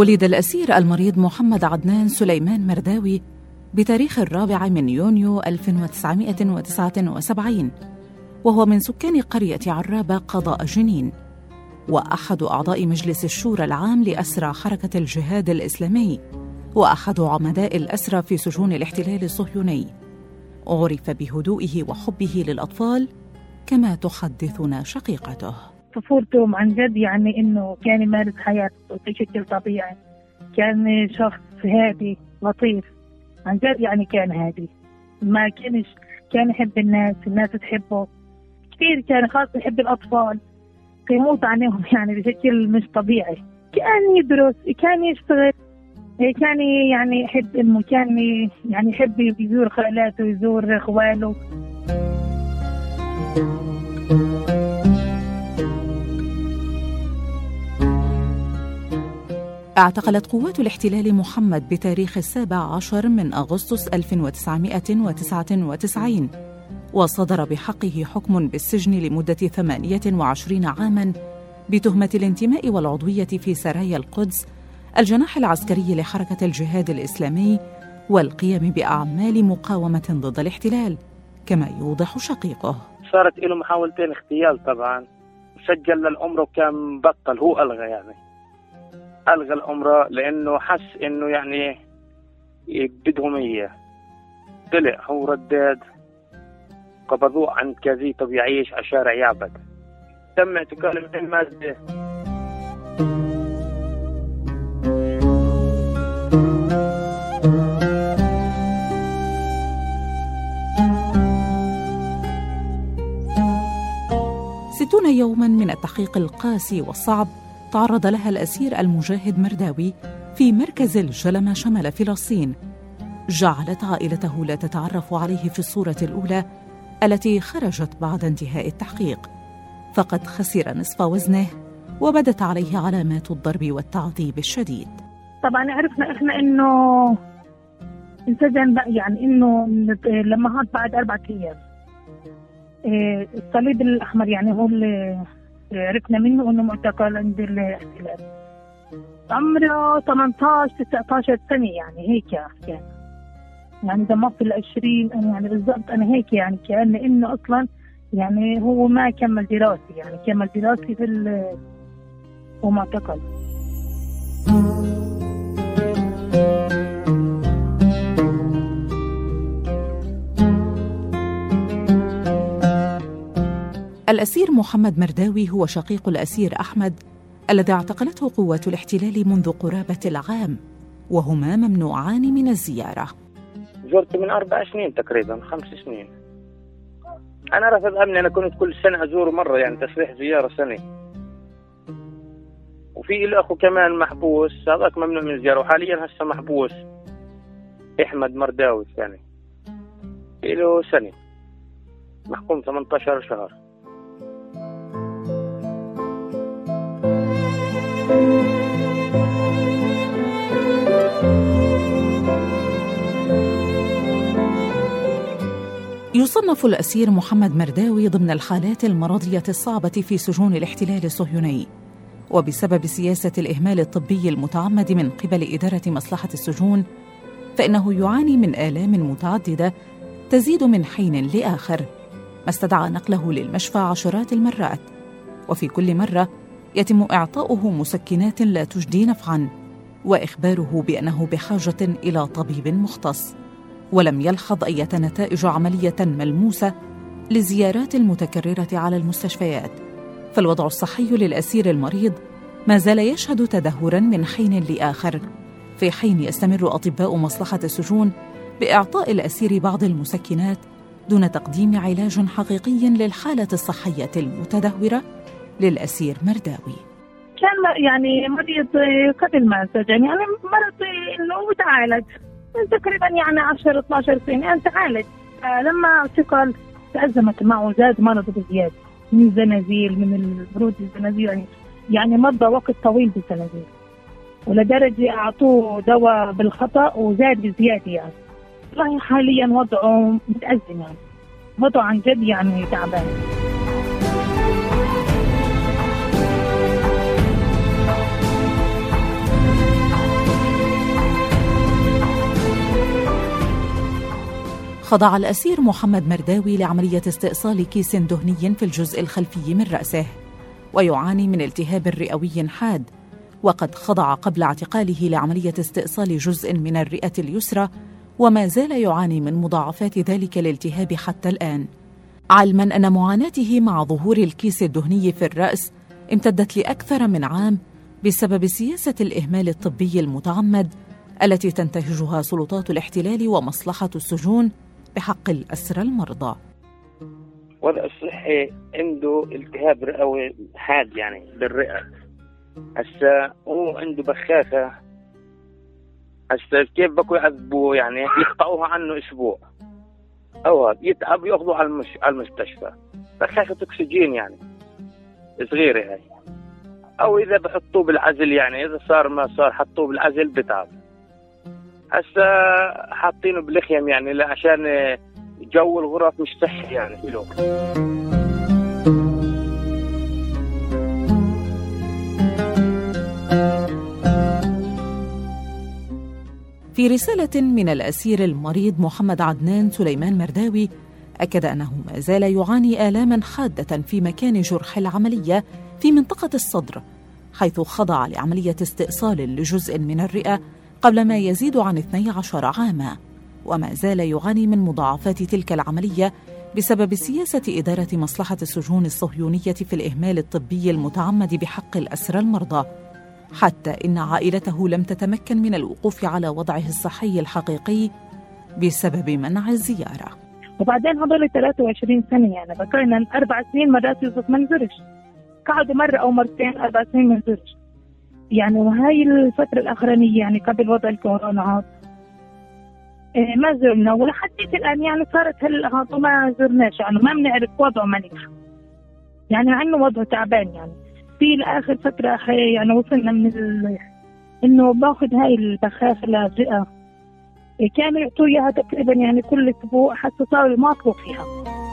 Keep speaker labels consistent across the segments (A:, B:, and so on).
A: ولد الأسير المريض محمد عدنان سليمان مرداوي بتاريخ 4 من يونيو 1979، وهو من سكان قرية عرابة قضاء جنين، وأحد أعضاء مجلس الشورى العام لأسرى حركة الجهاد الإسلامي، وأحد عمداء الأسرى في سجون الاحتلال الصهيوني. عرف بهدوئه وحبه للأطفال كما تحدثنا شقيقته.
B: طفولته عن جد يعني إنه كان يمارس حياته بشكل طبيعي، كان شخص هادي لطيف عن جد، يعني كان هادي، ما كان يحب الناس تحبه كثير، كان خاص يحب الأطفال، يموت عنهم يعني بشكل مش طبيعي. كان يدرس، كان يشتغل، كان يعني يحب إنه كان يعني يحب يزور خالاته ويزور إخواله.
A: اعتقلت قوات الاحتلال محمد بتاريخ 17 من أغسطس 1999، وصدر بحقه حكم بالسجن لمدة 28 عاماً بتهمة الانتماء والعضوية في سرايا القدس، الجناح العسكري لحركة الجهاد الإسلامي، والقيام بأعمال مقاومة ضد الاحتلال، كما يوضح شقيقه.
C: صارت له محاولتين اغتيال طبعا، سجل للأمر وكان بطل، هو ألغى الأمر لأنه حس إنه يعني بدهم إياه، طلع هو رداد، قبضوه عن كازيته بيعيش على شارع يعبد، تم اعتقاله من المادة.
A: ستون يوما من التحقيق القاسي والصعب تعرض لها الأسير المجاهد مرداوي في مركز الجلمة شمال فلسطين، جعلت عائلته لا تتعرف عليه في الصورة الأولى التي خرجت بعد انتهاء التحقيق، فقد خسر نصف وزنه وبدت عليه علامات الضرب والتعذيب الشديد.
B: طبعا عرفنا احنا انه انسجن بقى، يعني انه لما هاد بعد 4 أيام الصليب الأحمر يعني هو اللي عرفنا منه انه معتقل عند الاحتلال. عمره 18-19 سنة يعني هيك يعني ده ما في 20 يعني بالضبط، انا هيك يعني كأن انه اصلا يعني هو ما كمل دراسي، يعني كمل دراسي في ومعتقل.
A: الأسير محمد مرداوي هو شقيق الأسير أحمد الذي اعتقلته قوات الاحتلال منذ قرابة العام، وهما ممنوعان من الزيارة.
C: زرت من 4 سنين تقريبا، 5 سنين. أنا رافض أمني، أنا كنت كل سنة أزور مرة، يعني تصريح زيارة سنة. وفي له أخو كمان محبوس، هذاك ممنوع من الزيارة، وحاليا هسه محبوس أحمد مرداوي يعني له سنة، محكوم 18 شهر.
A: يصنف الأسير محمد مرداوي ضمن الحالات المرضية الصعبة في سجون الاحتلال الصهيوني، وبسبب سياسة الإهمال الطبي المتعمد من قبل إدارة مصلحة السجون فإنه يعاني من آلام متعددة تزيد من حين لآخر، ما استدعى نقله للمشفى عشرات المرات، وفي كل مرة يتم إعطاؤه مسكنات لا تجدي نفعاً وإخباره بأنه بحاجة إلى طبيب مختص، ولم يلحظ أي نتائج عملية ملموسة للزيارات المتكررة على المستشفيات. فالوضع الصحي للأسير المريض ما زال يشهد تدهوراً من حين لآخر، في حين يستمر أطباء مصلحة السجون بإعطاء الأسير بعض المسكنات دون تقديم علاج حقيقي للحالة الصحية المتدهورة للأسير مرداوي.
B: كان يعني مريض قبل ما انسجن، يعني مرض إنه متعالج تقريبا يعني 10-12 سنة تعالج. لما اعتقل تأزمت معه، زاد مرضه بزيادة من الزنازير، من البرود الزنازير، يعني مضى وقت طويل بالزنازير، ولدرجة أعطوه دواء بالخطأ وزاد بزيادة. يعني والله حاليا وضعه متأزم، يعني وضعه عن جد يعني تعبان.
A: خضع الأسير محمد مرداوي لعملية استئصال كيس دهني في الجزء الخلفي من رأسه، ويعاني من التهاب رئوي حاد، وقد خضع قبل اعتقاله لعملية استئصال جزء من الرئة اليسرى، وما زال يعاني من مضاعفات ذلك الالتهاب حتى الآن، علما أن معاناته مع ظهور الكيس الدهني في الرأس امتدت لأكثر من عام بسبب سياسة الإهمال الطبي المتعمد التي تنتهجها سلطات الاحتلال ومصلحة السجون بحق الأسرى المرضى.
C: وضع الصحي عنده التهاب رئوي حاد يعني بالرئة. هسا هو عنده بخاخة. هسا كيف بكوا يعذبوه يعني يقطعوها عنه أسبوع أو يتعب يأخذوا على المستشفى. بخاخة أكسجين يعني صغيرة هاي، أو إذا بحطوه بالعزل يعني إذا صار ما صار حطوه بالعزل بتعب. هسا حاطينه بالخيم يعني لا عشان جو الغرف مش صحي يعني في الوقت.
A: في رسالة من الأسير المريض محمد عدنان سليمان مرداوي أكد أنه ما زال يعاني آلاما حادة في مكان جرح العملية في منطقة الصدر، حيث خضع لعملية استئصال لجزء من الرئة قبل ما يزيد عن 12 عاما، وما زال يعاني من مضاعفات تلك العملية بسبب سياسة إدارة مصلحة السجون الصهيونية في الإهمال الطبي المتعمد بحق الأسرى المرضى، حتى إن عائلته لم تتمكن من الوقوف على وضعه الصحي الحقيقي بسبب منع الزيارة.
B: وبعدين هذول 23 سنة يعني بقينا 4 سنين مرات يوسف ما نزرش، قعدوا مرة أو مرتين 4 سنين ما نزرش يعني. وهاي الفترة الأخرانية يعني قبل وضع الكورونا هذا ما زرنا، ولحد الآن يعني صارت هالهذا ما زرناش يعني ما بنعرف وضعه منيح يعني، مع إنه وضعه تعبان يعني. في لآخر فترة يعني وصلنا من إنه باخذ هاي البخاخة للرئة، كانوا يعطوا إياها تقريبا يعني كل أسبوع حتى صاروا ما أطلق فيها.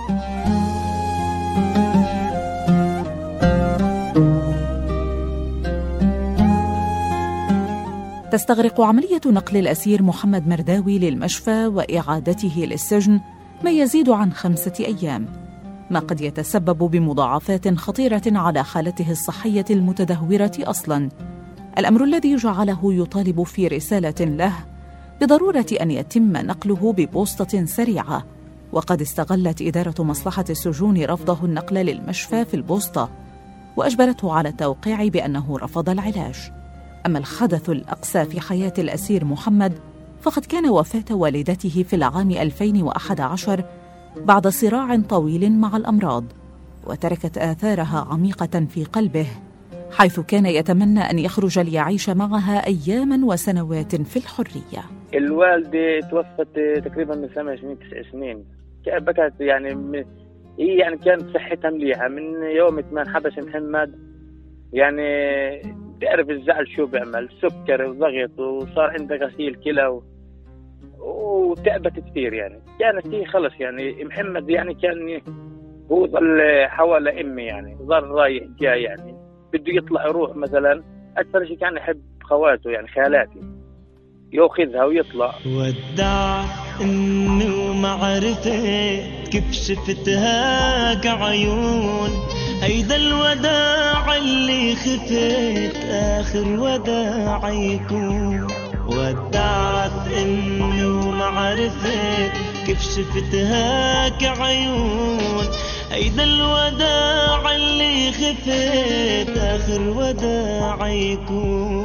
A: تستغرق عملية نقل الأسير محمد مرداوي للمشفى وإعادته للسجن ما يزيد عن 5 أيام، ما قد يتسبب بمضاعفات خطيرة على حالته الصحية المتدهورة أصلاً، الأمر الذي جعله يطالب في رسالة له بضرورة أن يتم نقله ببوسطة سريعة، وقد استغلت إدارة مصلحة السجون رفضه النقل للمشفى في البوسطة وأجبرته على التوقيع بأنه رفض العلاج. أما الحدث الأقسى في حياة الأسير محمد فقد كان وفاة والدته في العام 2011 بعد صراع طويل مع الأمراض، وتركت آثارها عميقة في قلبه، حيث كان يتمنى أن يخرج ليعيش معها أياماً وسنوات في الحرية.
C: الوالدة توفت تقريباً من 8-9 سنين، بكت يعني هي يعني كانت صحتها مليحة من يوم ما انحبس محمد يعني تعرف الزعل شو بيعمل، سكر وضغط وصار عندها غسيل كلى وتعبت كثير يعني. كانت هي خلص يعني محمد يعني كان هو ظل حوالي أمي يعني، ظل رايح جاي يعني بده يطلع يروح مثلا. أكثر شيء كان يحب خواته يعني خالاتي يأخذها ويطلع.
D: ودع أمي وما عرفت كيف شفتها كعيون، هيدا الوداع اللي خفت آخر وداع يكون. ودعت أمي وما عرفت كيف شفتها كعيون، هيدا الوداع اللي خفت آخر وداع يكون.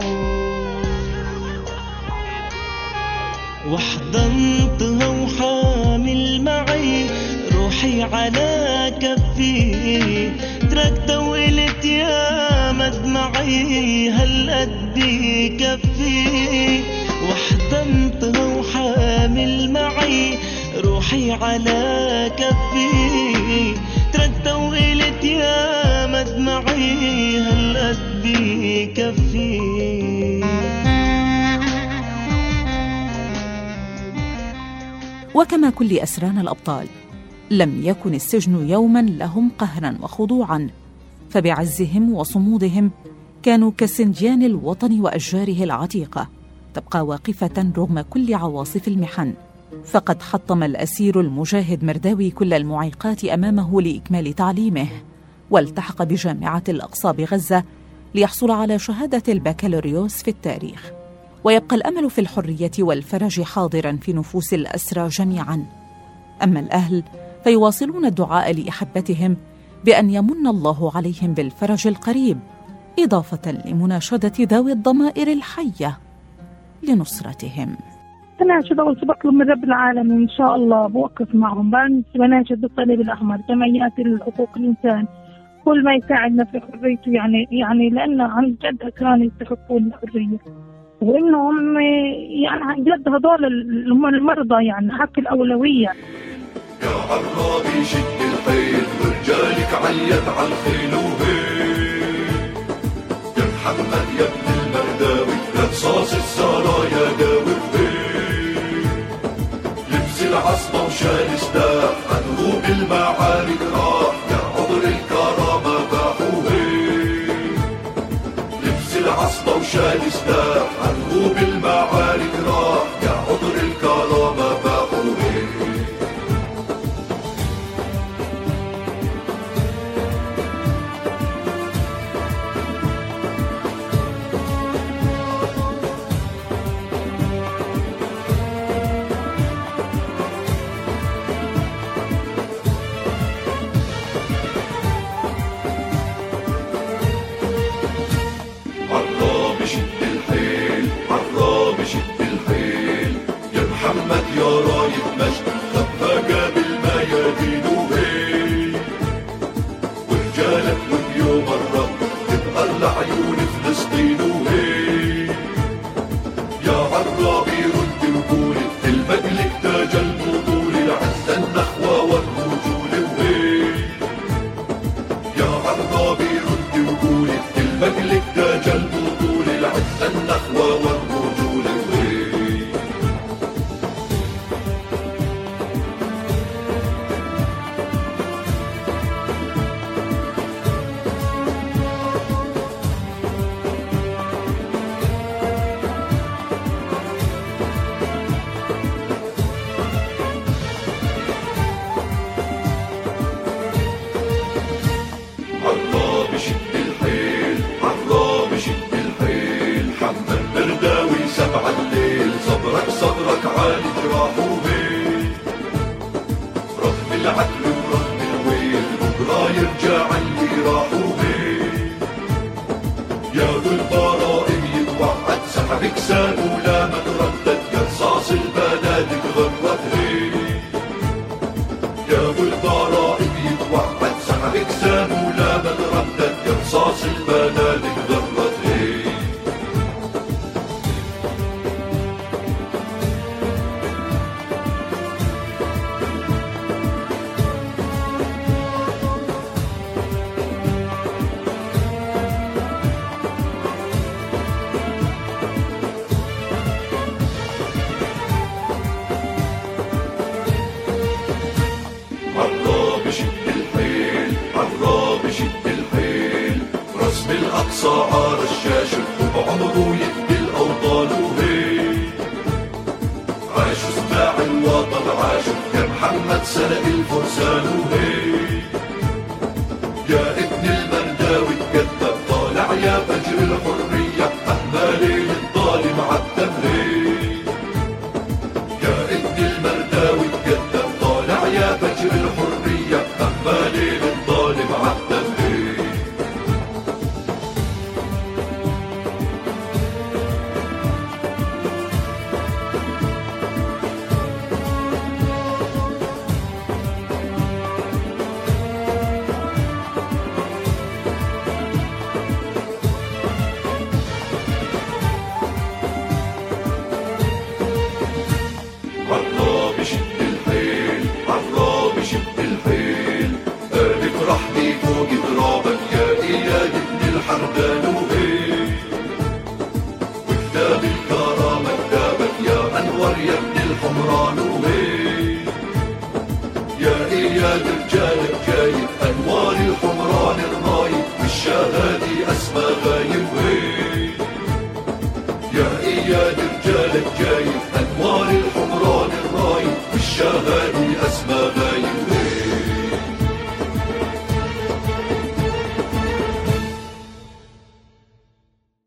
D: وحضنتها وحامل معي روحي على كفي، تركتها وقلت يا مدمعي هالقد كفي. وحضنتها وحامل معي روحي على كفي، تركتها وقلت يا مدمعي هالقد كفي.
A: وكما كل أسرانا الأبطال لم يكن السجن يوما لهم قهرا وخضوعا، فبعزهم وصمودهم كانوا كسنديان الوطن وأشجاره العتيقة، تبقى واقفة رغم كل عواصف المحن، فقد حطم الأسير المجاهد مرداوي كل المعيقات أمامه لإكمال تعليمه، والتحق بجامعة الأقصى بغزة ليحصل على شهادة البكالوريوس في التاريخ. ويبقى الأمل في الحرية والفرج حاضراً في نفوس الأسرى جميعاً. أما الأهل فيواصلون الدعاء لأحبتهم بأن يمن الله عليهم بالفرج القريب، إضافة لمناشدة ذوي الضمائر الحية لنصرتهم.
B: بناشد أول شيء بطلب من رب العالمين إن شاء الله بوقف معهم، بناشد بالصليب الأحمر، جمعيات حقوق الإنسان، كل ما يساعدنا في حريته، يعني لأن عن جد كانوا يستحقون الحرية، وإنهم يعني عن جد هذول المرضى يعني حق الأولوية.
E: يا عرابي شد الحيل ورجالك عليت على الخيل وهيل، يا محمد يا ابن المرداوي رصاص السرايا داوي وهيل، لبس العصبة وشال سلاح عدو بالمعارك راح، يا عذر الكرامة باح وهيل، لبس العصبة وشال سلاح عدو بالمعارك راح، يا عذر الكرامة باح وهيل. يا رايد مجد خفاقة بالميادين وهي، ورجالك واليوم الرب تبقى لعيون فلسطين وهي، يا عرابي رد وقولي المجلك تاج البطول العزة النخوة والرجول وهي، يا عرابي رد وقولي المجلك تاج البطول العزة النخوة والرجول وهي. صدرك عالي جراح وهيل، رغم العدل ورغم الويل بكرة يرجع اللي راح وهيل، يا ذو البرائم يتوعد سحبك سان ولا ما تردد، يا رصاص البنادق غرت هيل، يا ذو البرائم يتوعد سحبك سان ولا ما تردد، يا رصاص البنادق غرت هيل. الأقصى عار الشاشة وبعمره يهدي الأوطان وهي، عاش سماع الوطن عاش يا محمد سلق الفرسان وهي، يا ابن المرداوي الكذاب طالع يا فجر الحرية مهما ليل الظالم عالدم هي، يا ابن المرداوي الكذاب طالع يا فجر الحرية مهما ليل الظالم عالدم هي. عرابي شد الحيل عرابي شد الحيل، قالك رحمي فوق ترابك يا إياد ابن الحردان وهي، وكتاب الكرامة كتابك يا أنور يا ابن الحمران وهي، يا إياد رجالك جايب أنوار الحمران الرايب والشهادي أسمى غايب وهي، يا إياد رجالك جايب أنوار الحمران الرايب الشهادة